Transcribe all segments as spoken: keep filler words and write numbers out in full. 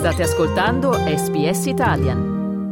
State ascoltando S B S Italian.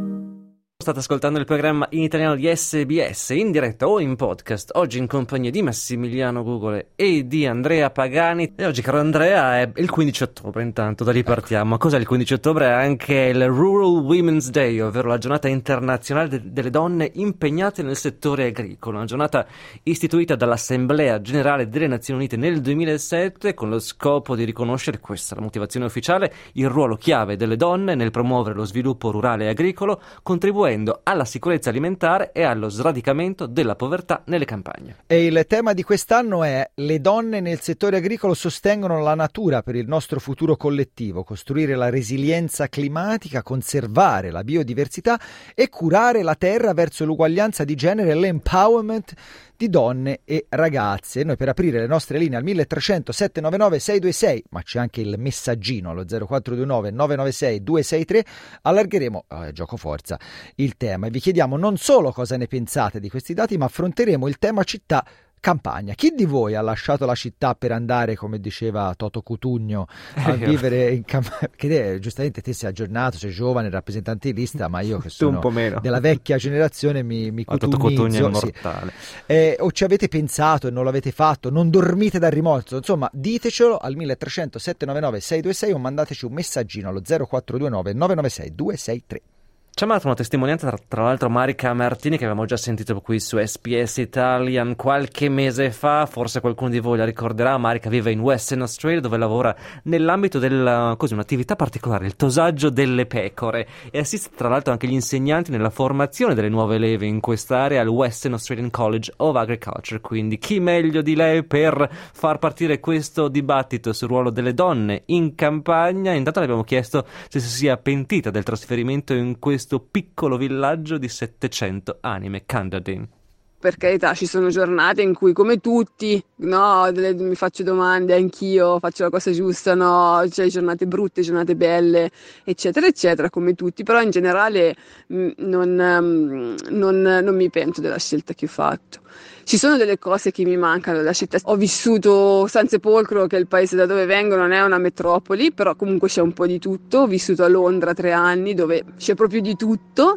State ascoltando il programma in italiano di S B S, in diretta o in podcast, oggi in compagnia di Massimiliano Gugole e di Andrea Pagani. E oggi, caro Andrea, è il quindici ottobre, intanto, da lì partiamo. Cos'è il quindici ottobre? È anche il Rural Women's Day, ovvero la giornata internazionale de- delle donne impegnate nel settore agricolo. Una giornata istituita dall'Assemblea Generale delle Nazioni Unite nel duemilasette con lo scopo di riconoscere, questa è la motivazione ufficiale, il ruolo chiave delle donne nel promuovere lo sviluppo rurale e agricolo, contribuendo alla sicurezza alimentare e allo sradicamento della povertà nelle campagne. E il tema di quest'anno è: le donne nel settore agricolo sostengono la natura per il nostro futuro collettivo, costruire la resilienza climatica, conservare la biodiversità e curare la terra verso l'uguaglianza di genere e l'empowerment di donne e ragazze. Noi, per aprire le nostre linee al mille trecento sette nove nove sei due sei, ma c'è anche il messaggino allo zero quattro due nove nove nove sei due sei tre, allargheremo eh, gioco forza il tema e vi chiediamo non solo cosa ne pensate di questi dati, ma affronteremo il tema città campagna. Chi di voi ha lasciato la città per andare, come diceva Toto Cutugno, a vivere in campagna? Che te, giustamente te sei aggiornato, sei giovane, rappresentante di lista, ma io che sono della vecchia generazione mi, mi Toto Cutugno è immortale. Sì. Eh, o ci avete pensato e non l'avete fatto, non dormite dal rimorso, insomma ditecelo al mille trecento sette nove nove sei due sei o mandateci un messaggino allo zero quattro due nove nove nove sei due sei tre. Ci ha mandato una testimonianza, tra, tra l'altro, Marica Martini, che avevamo già sentito qui su S B S Italian qualche mese fa. Forse qualcuno di voi la ricorderà. Marica vive in Western Australia, dove lavora nell'ambito della, così, un'attività particolare, il tosaggio delle pecore, e assiste tra l'altro anche gli insegnanti nella formazione delle nuove leve in quest'area al Western Australian College of Agriculture. Quindi chi meglio di lei per far partire questo dibattito sul ruolo delle donne in campagna? Intanto le abbiamo chiesto se si sia pentita del trasferimento in questo questo piccolo villaggio di settecento anime, Candadin. Per carità, ci sono giornate in cui, come tutti, no, delle, mi faccio domande, anch'io faccio la cosa giusta, no, c'è giornate brutte, giornate belle, eccetera, eccetera, come tutti, però in generale mh, non, mh, non, non mi pento della scelta che ho fatto. Ci sono delle cose che mi mancano della città. Ho vissuto San Sepolcro, che è il paese da dove vengo, non è una metropoli, però comunque c'è un po' di tutto. Ho vissuto a Londra tre anni, dove c'è proprio di tutto.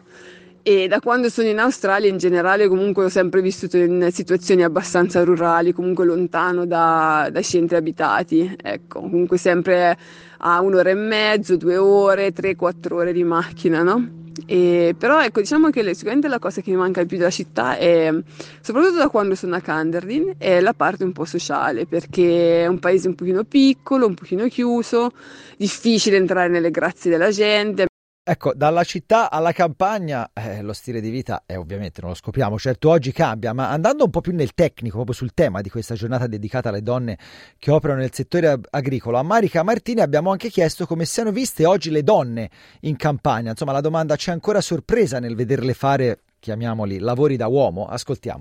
E da quando sono in Australia in generale comunque ho sempre vissuto in situazioni abbastanza rurali, comunque lontano da, dai centri abitati, ecco, comunque sempre a un'ora e mezzo, due ore, tre, quattro ore di macchina, no? E, però ecco, diciamo che sicuramente la cosa che mi manca di più della città è, soprattutto da quando sono a Canderdin, è la parte un po' sociale, perché è un paese un pochino piccolo, un pochino chiuso, difficile entrare nelle grazie della gente. Ecco, dalla città alla campagna eh, lo stile di vita è, ovviamente non lo scopriamo, certo oggi cambia, ma andando un po' più nel tecnico, proprio sul tema di questa giornata dedicata alle donne che operano nel settore agricolo, a Marica Martini abbiamo anche chiesto come siano viste oggi le donne in campagna. Insomma, la domanda: c'è ancora sorpresa nel vederle fare, chiamiamoli, lavori da uomo? Ascoltiamo.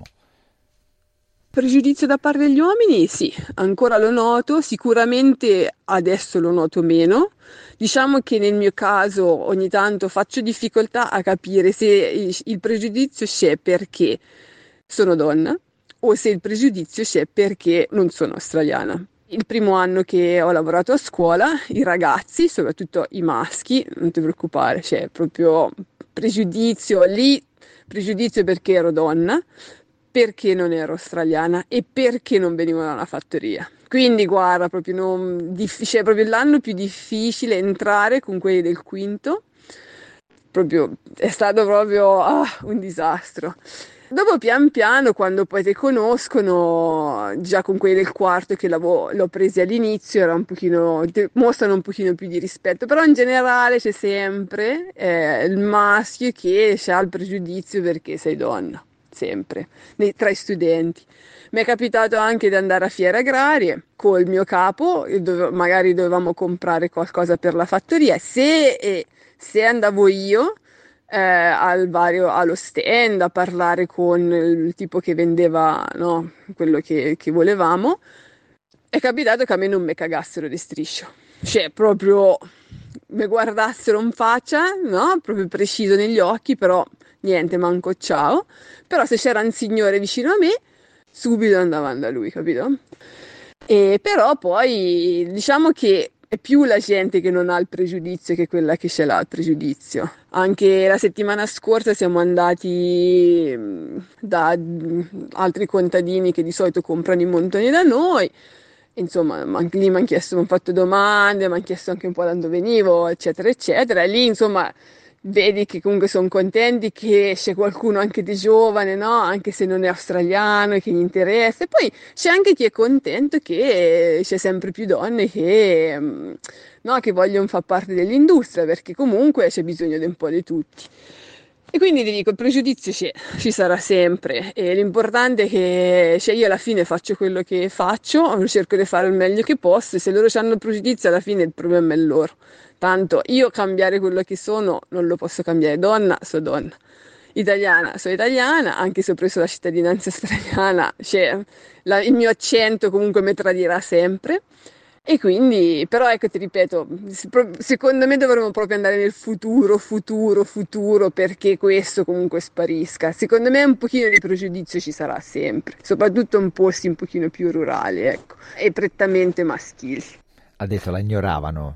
Pregiudizio da parte degli uomini? Sì, ancora lo noto, sicuramente adesso lo noto meno. Diciamo che nel mio caso ogni tanto faccio difficoltà a capire se il pregiudizio c'è perché sono donna o se il pregiudizio c'è perché non sono australiana. Il primo anno che ho lavorato a scuola, i ragazzi, soprattutto i maschi, non ti preoccupare, c'è proprio pregiudizio lì, pregiudizio perché ero donna, perché non ero australiana e perché non venivo da una fattoria. Quindi guarda, proprio, non, difficile, proprio l'anno più difficile entrare con quelli del quinto, proprio, è stato proprio ah, un disastro. Dopo pian piano, quando poi ti conoscono, già con quelli del quarto che l'ho, l'ho presi all'inizio, era un pochino, mostrano un pochino più di rispetto, però in generale c'è sempre eh, il maschio che ha il pregiudizio perché sei donna. Sempre, nei, tra i studenti. Mi è capitato anche di andare a fiere agrarie col mio capo, dove magari dovevamo comprare qualcosa per la fattoria. Se, eh, se andavo io eh, al vario, allo stand a parlare con il tipo che vendeva, no, quello che, che volevamo, è capitato che a me non mi cagassero di striscio. Cioè, proprio mi guardassero in faccia, no? Proprio preciso negli occhi, però niente, manco ciao. Però se c'era un signore vicino a me, subito andavano da lui, capito? E però poi diciamo che è più la gente che non ha il pregiudizio che quella che ce l'ha il pregiudizio. Anche la settimana scorsa siamo andati mm, da mm, altri contadini che di solito comprano i montoni da noi. Insomma, man- lì mi hanno chiesto, mi hanno fatto domande, mi hanno chiesto anche un po' da dove venivo, eccetera, eccetera. E lì, insomma, vedi che comunque sono contenti che c'è qualcuno anche di giovane, no? Anche se non è australiano e che gli interessa. E poi c'è anche chi è contento che c'è sempre più donne che, mm, no, che vogliono far parte dell'industria, perché comunque c'è bisogno di un po' di tutti. E quindi ti dico, il pregiudizio c'è, ci sarà sempre, e l'importante è che, cioè, io alla fine faccio quello che faccio, cerco di fare il meglio che posso, e se loro hanno il pregiudizio alla fine il problema è loro. Tanto io cambiare quello che sono non lo posso cambiare, donna, sono donna, italiana, sono italiana, anche se ho preso la cittadinanza australiana, cioè, la- il mio accento comunque mi tradirà sempre. E quindi, però ecco, ti ripeto, s- pro- secondo me dovremmo proprio andare nel futuro, futuro, futuro, perché questo comunque sparisca. Secondo me un pochino di pregiudizio ci sarà sempre, soprattutto in posti un pochino più rurali, ecco, e prettamente maschili. Ha detto, la ignoravano.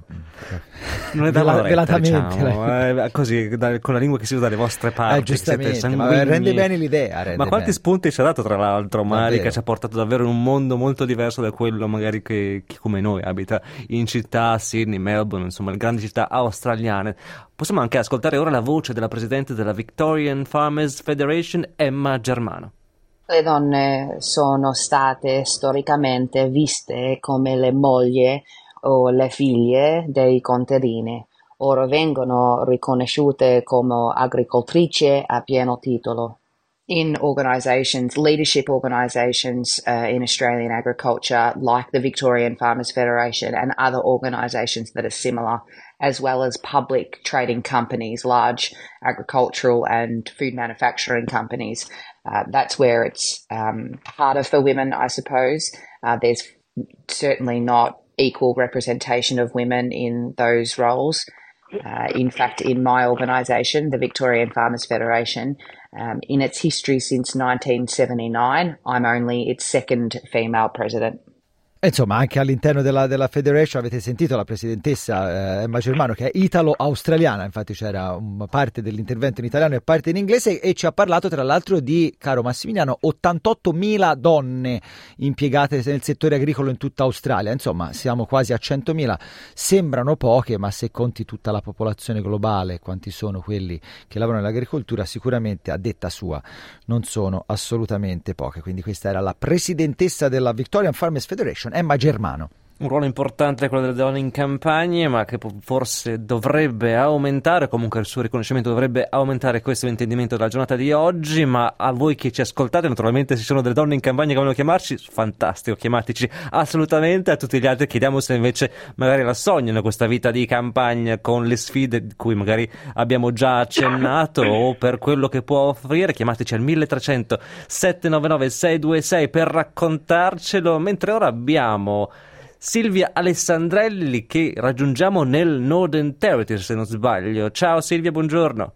Non è da Vela- loretta, velatamente. diciamo, eh, così, da- con la lingua che si usa dalle vostre parti, Eh, che siete giustamente, ma sanguigni. rende bene l'idea. Rende Ma quanti bene. spunti ci ha dato, tra l'altro, Marica? Davvero. Ci ha portato davvero in un mondo molto diverso da quello magari che chi come noi abita in città, Sydney, Melbourne, insomma, le grandi città australiane. Possiamo anche ascoltare ora la voce della presidente della Victorian Farmers Federation, Emma Germano. Le donne sono state storicamente viste come le mogli o le figlie dei contadini. Ora vengono riconosciute come agricoltrici a pieno titolo. In organisations, leadership organisations uh, in Australian agriculture, like the Victorian Farmers Federation and other organisations that are similar, as well as public trading companies, large agricultural and food manufacturing companies. Uh, that's where it's um, harder for women, I suppose. Uh, there's certainly not equal representation of women in those roles. Uh, in fact, in my organisation, the Victorian Farmers Federation, um, in its history since nineteen seventy-nine, I'm only its second female president. E insomma, anche all'interno della, della Federation avete sentito la presidentessa eh, Emma Germano, che è italo-australiana, infatti c'era una parte dell'intervento in italiano e parte in inglese, e ci ha parlato tra l'altro di, caro Massimiliano, ottantottomila donne impiegate nel settore agricolo in tutta Australia. Insomma, siamo quasi a centomila, sembrano poche, ma se conti tutta la popolazione globale, quanti sono quelli che lavorano nell'agricoltura, sicuramente a detta sua non sono assolutamente poche. Quindi questa era la presidentessa della Victorian Farmers Federation, Emma Germano. Un ruolo importante quello delle donne in campagna, ma che po- forse dovrebbe aumentare, comunque il suo riconoscimento dovrebbe aumentare. Questo è l'intendimento della giornata di oggi. Ma a voi che ci ascoltate, naturalmente, se ci sono delle donne in campagna che vogliono chiamarci, fantastico, chiamateci assolutamente. A tutti gli altri chiediamo se invece magari la sognano questa vita di campagna con le sfide di cui magari abbiamo già accennato, o per quello che può offrire. Chiamateci al milletrecento settecentonovantanove sei due sei per raccontarcelo, mentre ora abbiamo Silvia Alessandrelli che raggiungiamo nel Northern Territory, se non sbaglio. Ciao Silvia, buongiorno.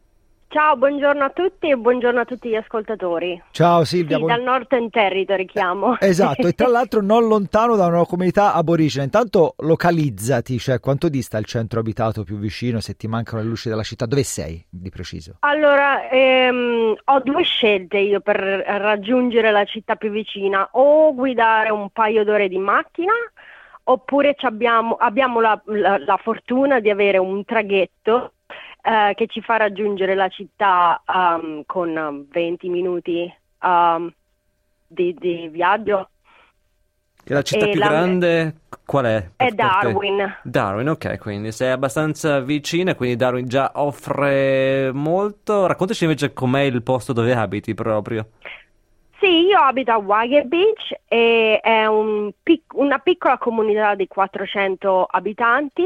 Ciao, buongiorno a tutti e buongiorno a tutti gli ascoltatori. Ciao Silvia. Sì, buon... dal Northern Territory chiamo. Esatto, e tra l'altro non lontano da una comunità aborigena. Intanto localizzati, cioè quanto dista il centro abitato più vicino, se ti mancano le luci della città, dove sei di preciso? Allora, ehm, ho due scelte io per raggiungere la città più vicina: o guidare un paio d'ore di macchina, oppure ci abbiamo, abbiamo la, la, la fortuna di avere un traghetto Uh, che ci fa raggiungere la città um, con venti minuti um, di, di viaggio. Che la città E più la... grande qual è? È per te? Darwin. Darwin, ok, quindi sei abbastanza vicina, quindi Darwin già offre molto. Raccontaci invece com'è il posto dove abiti proprio. Sì, io abito a Wager Beach e è un pic- una piccola comunità di quattrocento abitanti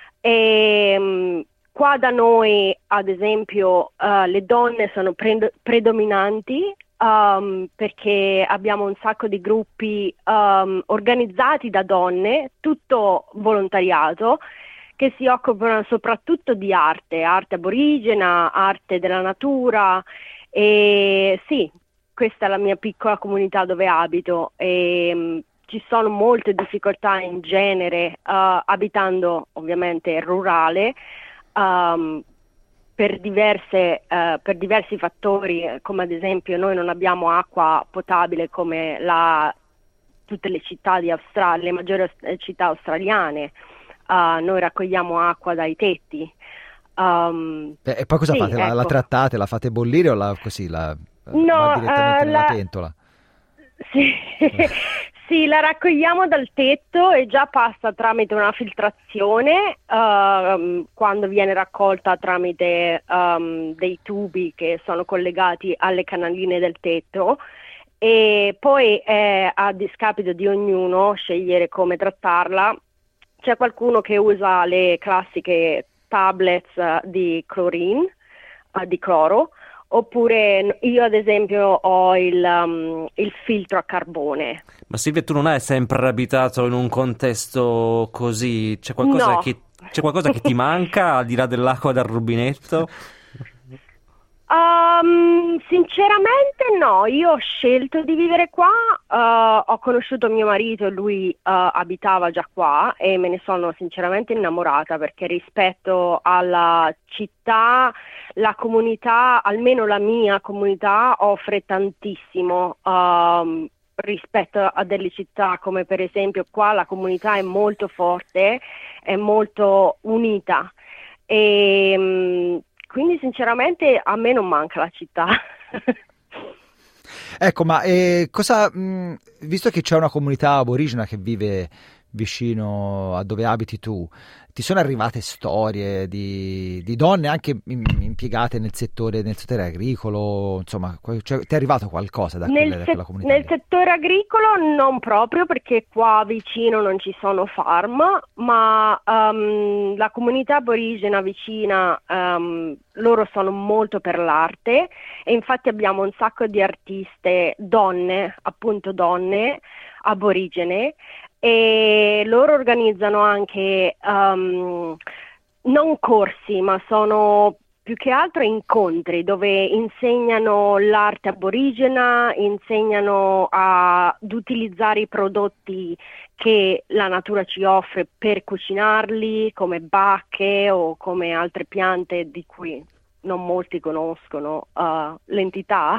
e um, qua da noi, ad esempio, uh, le donne sono pre- predominanti um, perché abbiamo un sacco di gruppi um, organizzati da donne, tutto volontariato, che si occupano soprattutto di arte, arte aborigena, arte della natura. E sì, questa è la mia piccola comunità dove abito e um, ci sono molte difficoltà in genere, uh, abitando ovviamente rurale, um, per, diverse, uh, per diversi fattori, come ad esempio noi non abbiamo acqua potabile come la, tutte le città di Australia, le maggiori città australiane, uh, noi raccogliamo acqua dai tetti. Um, e poi cosa sì, fate? La, ecco. la trattate, la fate bollire o la, così la no, va direttamente uh, nella la... pentola? Sì. Sì, la raccogliamo dal tetto e già passa tramite una filtrazione uh, quando viene raccolta tramite um, dei tubi che sono collegati alle canaline del tetto, e poi è a discapito di ognuno scegliere come trattarla. C'è qualcuno che usa le classiche tablets uh, di chlorine, uh, di cloro, oppure io ad esempio ho il, um, il filtro a carbone. Ma Silvia, tu non hai sempre abitato in un contesto così? C'è qualcosa, no. che, c'è qualcosa che ti manca al di là dell'acqua dal rubinetto? Um, sinceramente no, io ho scelto di vivere qua, uh, ho conosciuto mio marito e lui uh, abitava già qua e me ne sono sinceramente innamorata, perché rispetto alla città, la comunità, almeno la mia comunità, offre tantissimo um, rispetto a delle città come per esempio qua la comunità è molto forte, è molto unita e um, quindi sinceramente a me non manca la città. Ecco, ma eh, cosa, mh, visto che c'è una comunità aborigena che vive vicino a dove abiti tu, ti sono arrivate storie di, di donne anche impiegate nel settore, nel settore agricolo, insomma, cioè, ti è arrivato qualcosa da, nel quelle, da quella se- comunità? Nel lì? settore agricolo non proprio, perché qua vicino non ci sono farm, ma um, la comunità aborigena vicina, um, loro sono molto per l'arte e infatti abbiamo un sacco di artiste, donne, appunto donne, aborigene, e loro organizzano anche um, non corsi, ma sono più che altro incontri dove insegnano l'arte aborigena, insegnano a, ad utilizzare i prodotti che la natura ci offre per cucinarli, come bacche o come altre piante di cui non molti conoscono uh, l'entità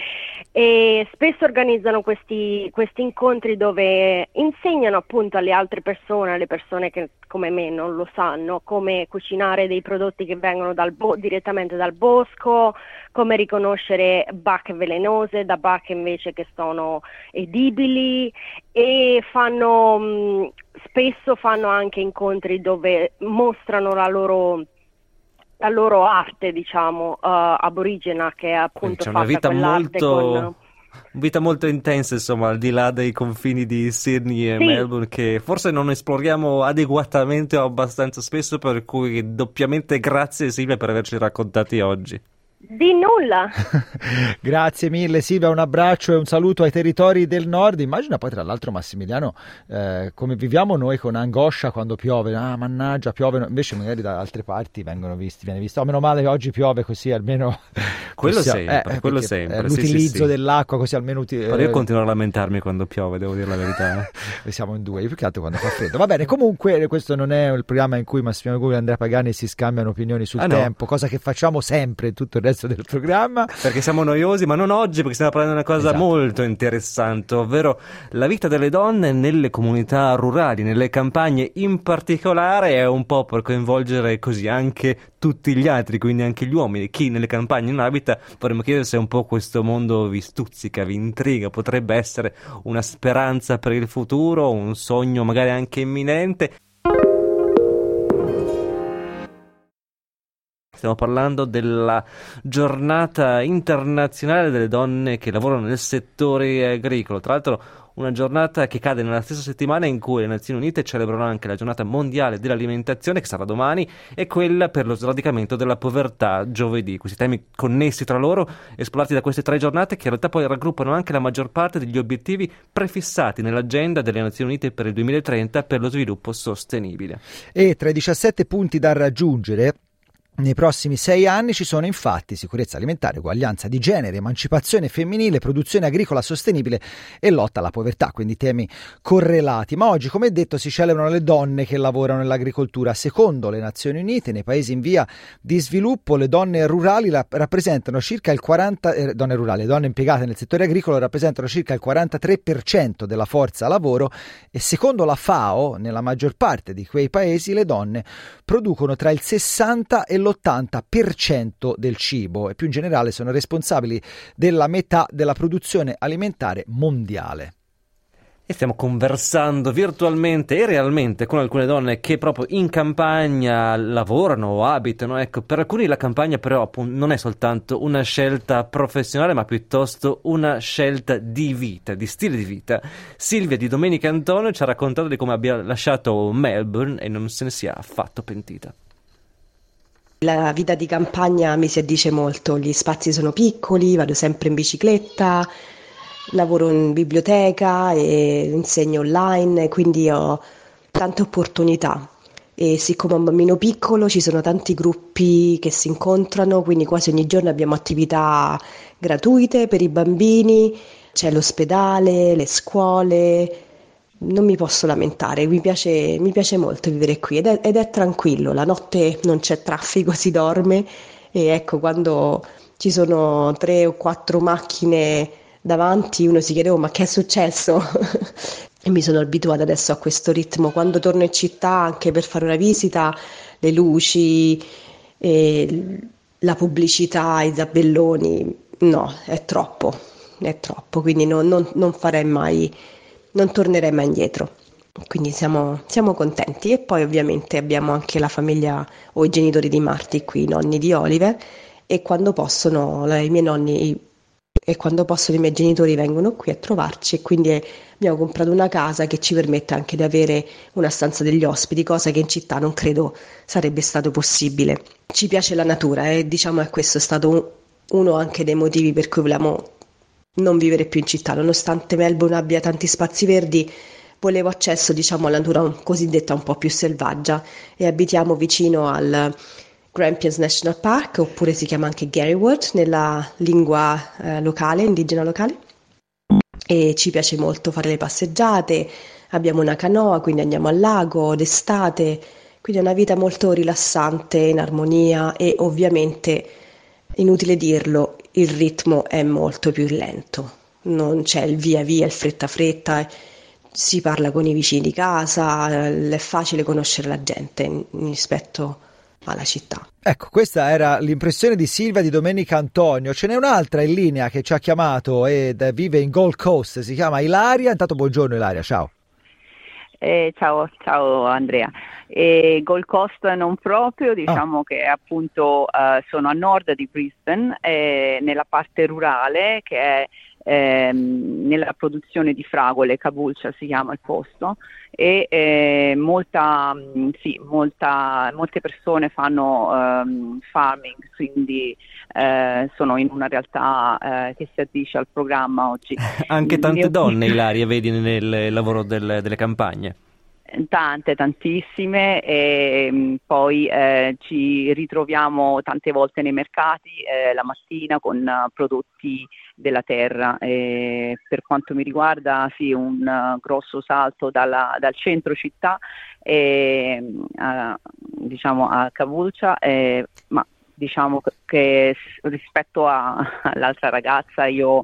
e spesso organizzano questi, questi incontri dove insegnano appunto alle altre persone, alle persone che come me non lo sanno, come cucinare dei prodotti che vengono dal bo- direttamente dal bosco, come riconoscere bacche velenose da bacche invece che sono edibili, e fanno mh, spesso fanno anche incontri dove mostrano la loro la loro arte, diciamo, uh, aborigena, che è appunto c'è fatta una vita quell'arte molto con... vita molto intensa, insomma, al di là dei confini di Sydney e Sì. Melbourne, che forse non esploriamo adeguatamente o abbastanza spesso, per cui doppiamente grazie Silvia per averci raccontati oggi. Di nulla. Grazie mille Silvia, un abbraccio e un saluto ai territori del nord. Immagina poi tra l'altro Massimiliano eh, come viviamo noi con angoscia quando piove, ah mannaggia piove, invece magari da altre parti vengono visti, viene visto, oh, meno male che oggi piove così almeno quello possiamo, sempre, eh, quello perché, sempre eh, sì, l'utilizzo sì, sì. dell'acqua così almeno uti- Però io continuo a lamentarmi quando piove, devo dire la verità. Siamo in due, io più che altro quando fa freddo. Va bene, comunque questo non è il programma in cui Massimiliano Gugoli e Andrea Pagani si scambiano opinioni sul Ah, no? tempo, cosa che facciamo sempre in tutto il resto del programma. Perché siamo noiosi, ma non oggi, perché stiamo parlando di una cosa Esatto. molto interessante, ovvero la vita delle donne nelle comunità rurali, nelle campagne in particolare, è un po' per coinvolgere così anche tutti gli altri, quindi anche gli uomini. Chi nelle campagne non abita, vorremmo chiedere se un po' questo mondo vi stuzzica, vi intriga, potrebbe essere una speranza per il futuro, un sogno magari anche imminente. Stiamo parlando della giornata internazionale delle donne che lavorano nel settore agricolo. Tra l'altro una giornata che cade nella stessa settimana in cui le Nazioni Unite celebrano anche la giornata mondiale dell'alimentazione, che sarà domani, e quella per lo sradicamento della povertà giovedì. Questi temi connessi tra loro, esplorati da queste tre giornate, che in realtà poi raggruppano anche la maggior parte degli obiettivi prefissati nell'agenda delle Nazioni Unite per il duemilatrenta per lo sviluppo sostenibile. E tra i diciassette punti da raggiungere Nei prossimi sei anni ci sono infatti sicurezza alimentare, uguaglianza di genere, emancipazione femminile, produzione agricola sostenibile e lotta alla povertà, quindi temi correlati. Ma oggi, come detto, si celebrano le donne che lavorano nell'agricoltura. Secondo le Nazioni Unite, nei paesi in via di sviluppo, le donne rurali la- rappresentano circa il quaranta eh, donne rurali, le donne impiegate nel settore agricolo rappresentano circa il quarantatré per cento della forza lavoro e secondo la FAO, nella maggior parte di quei paesi le donne producono tra il sessanta e l'ottanta per cento del cibo e più in generale sono responsabili della metà della produzione alimentare mondiale. E stiamo conversando virtualmente e realmente con alcune donne che proprio in campagna lavorano o abitano. Ecco, per alcuni la campagna però appunto non è soltanto una scelta professionale, ma piuttosto una scelta di vita, di stile di vita. Silvia di Domenica Antonio ci ha raccontato di come abbia lasciato Melbourne e non se ne sia affatto pentita. La vita di campagna mi si addice molto, gli spazi sono piccoli, vado sempre in bicicletta, lavoro in biblioteca e insegno online, quindi ho tante opportunità. E siccome ho un bambino piccolo ci sono tanti gruppi che si incontrano, quindi quasi ogni giorno abbiamo attività gratuite per i bambini, c'è l'ospedale, le scuole. Non mi posso lamentare, mi piace, mi piace molto vivere qui ed è, ed è tranquillo, la notte non c'è traffico, si dorme e ecco quando ci sono tre o quattro macchine davanti uno si chiede oh, ma che è successo? E mi sono abituata adesso a questo ritmo, quando torno in città anche per fare una visita, le luci, e la pubblicità, i tabelloni, no, è troppo, è troppo, quindi non, non, non farei mai... non tornerei mai indietro, quindi siamo, siamo contenti. E poi ovviamente abbiamo anche la famiglia o i genitori di Marti qui, i nonni di Oliver, e quando possono i miei nonni e quando possono i miei genitori vengono qui a trovarci e quindi abbiamo comprato una casa che ci permette anche di avere una stanza degli ospiti, cosa che in città non credo sarebbe stato possibile. Ci piace la natura e diciamo che questo è stato uno anche dei motivi per cui vogliamo non vivere più in città, nonostante Melbourne abbia tanti spazi verdi, volevo accesso diciamo alla natura cosiddetta un po' più selvaggia e abitiamo vicino al Grampians National Park, oppure si chiama anche Garywood nella lingua eh, locale, indigena locale, e ci piace molto fare le passeggiate, abbiamo una canoa quindi andiamo al lago d'estate, quindi è una vita molto rilassante, in armonia e ovviamente inutile dirlo, il ritmo è molto più lento, non c'è il via via, il fretta fretta, si parla con i vicini di casa, è facile conoscere la gente rispetto alla città. Ecco, questa era l'impressione di Silvia di Domenica Antonio. Ce n'è un'altra in linea che ci ha chiamato ed vive in Gold Coast, si chiama Ilaria. Intanto buongiorno Ilaria, ciao. Eh, ciao, ciao Andrea. E Gold Coast non proprio, diciamo ah. che appunto uh, sono a nord di Brisbane, eh, nella parte rurale che è ehm, nella produzione di fragole, Caboolture si chiama il posto, e eh, molta, sì, molta, molte persone fanno um, farming, quindi eh, sono in una realtà eh, che si addice al programma oggi. Anche tante mio... donne, Ilaria, vedi nel lavoro del, delle campagne? Tante, tantissime, e mh, poi eh, ci ritroviamo tante volte nei mercati eh, la mattina con uh, prodotti della terra. E per quanto mi riguarda, sì, un uh, grosso salto dalla, dal centro città e, uh, diciamo a Caboolture, eh, ma diciamo che rispetto a, all'altra ragazza io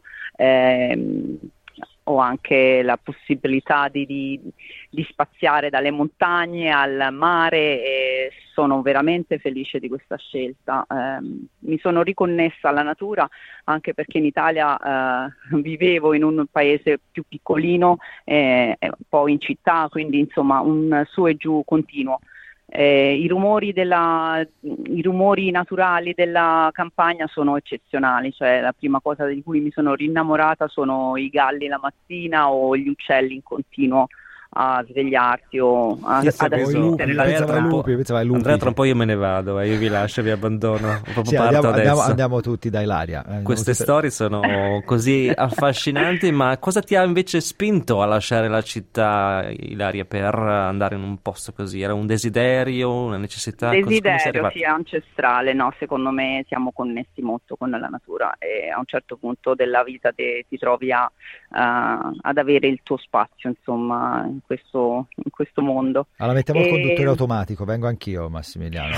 eh, ho anche la possibilità di, di, di spaziare dalle montagne al mare e sono veramente felice di questa scelta. Eh, mi sono riconnessa alla natura anche perché in Italia eh, vivevo in un paese più piccolino, eh, poi in città, quindi insomma un su e giù continuo. Eh, i rumori della, i rumori naturali della campagna sono eccezionali, cioè la prima cosa di cui mi sono rinnamorata sono i galli la mattina o gli uccelli in continuo a svegliarsi o a, Io ad assistere la Andrea, tra un po', lupi, lupi. Andrea, tra un po' io me ne vado, eh, io vi lascio, vi abbandono, proprio Sì, parto andiamo, adesso. andiamo, andiamo tutti da Ilaria. Andiamo Queste tutte... storie sono così affascinanti, ma cosa ti ha invece spinto a lasciare la città, Ilaria, per andare in un posto così? Era un desiderio, una necessità? Desiderio, sì, ancestrale, no? Secondo me siamo connessi molto con la natura e a un certo punto della vita te, ti trovi a, uh, ad avere il tuo spazio, insomma, in questo, in questo mondo. Allora mettiamo e... il conduttore automatico, vengo anch'io, Massimiliano.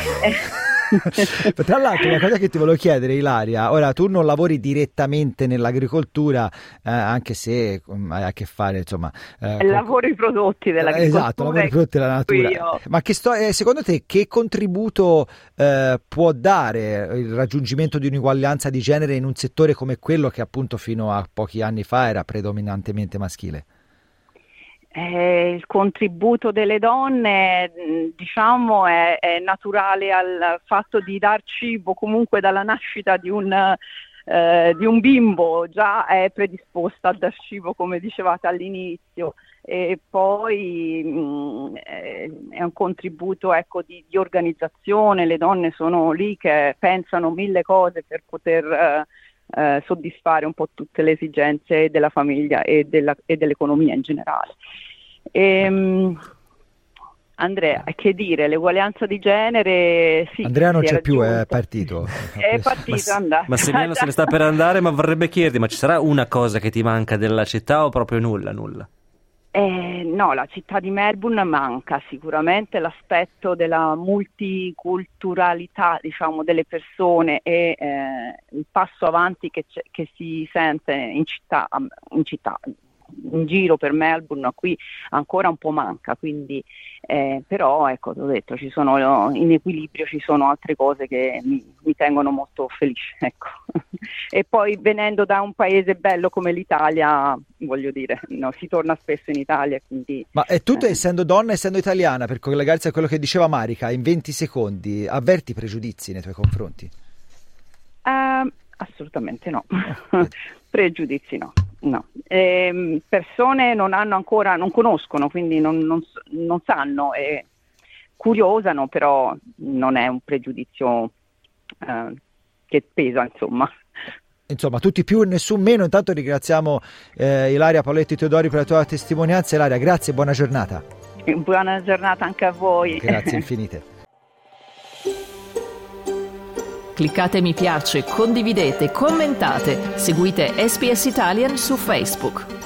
Tra l'altro, una cosa che ti volevo chiedere, Ilaria, ora tu non lavori direttamente nell'agricoltura, eh, anche se um, hai a che fare, insomma, eh, lavoro con... i prodotti dell'agricoltura. Esatto, lavori i prodotti della natura. Io... Ma che sto... eh, secondo te che contributo eh, può dare il raggiungimento di un'uguaglianza di genere in un settore come quello che appunto fino a pochi anni fa era predominantemente maschile? Eh, il contributo delle donne, diciamo, è, è naturale al fatto di dar cibo comunque dalla nascita di un, eh, di un bimbo, già è predisposta a dar cibo, come dicevate all'inizio, e poi mh, è un contributo, ecco, di, di organizzazione. Le donne sono lì che pensano mille cose per poter eh, eh, soddisfare un po' tutte le esigenze della famiglia e, della, e dell'economia in generale. E, Andrea, che dire, l'uguaglianza di genere, sì, Andrea non c'è raggiunta. più, è partito. È partito, è andato. Massimiliano se ne sta per andare, ma vorrebbe chiederti, ma ci sarà una cosa che ti manca della città o proprio nulla, nulla? Eh, no, la città di Melbourne manca sicuramente l'aspetto della multiculturalità, diciamo, delle persone e eh, il passo avanti che, che si sente in città, in città. in giro per Melbourne, qui ancora un po' manca, quindi eh, però ecco, ti ho detto, ci sono in equilibrio, ci sono altre cose che mi, mi tengono molto felice, ecco. E poi venendo da un paese bello come l'Italia, voglio dire, no, si torna spesso in Italia, quindi... Ma è tutto, eh. essendo donna, essendo italiana, per collegarsi a quello che diceva Marica, in venti secondi, avverti pregiudizi nei tuoi confronti? Uh, assolutamente no. Pregiudizi no. No, eh, persone non hanno ancora, non conoscono, quindi non, non, non sanno e curiosano, però non è un pregiudizio eh, che pesa, insomma. Insomma, tutti più e nessun meno. Intanto ringraziamo eh, Ilaria Paletti Teodori per la tua testimonianza. Ilaria, grazie e buona giornata. Buona giornata anche a voi. Grazie infinite. Cliccate mi piace, condividete, commentate, seguite S B S Italian su Facebook.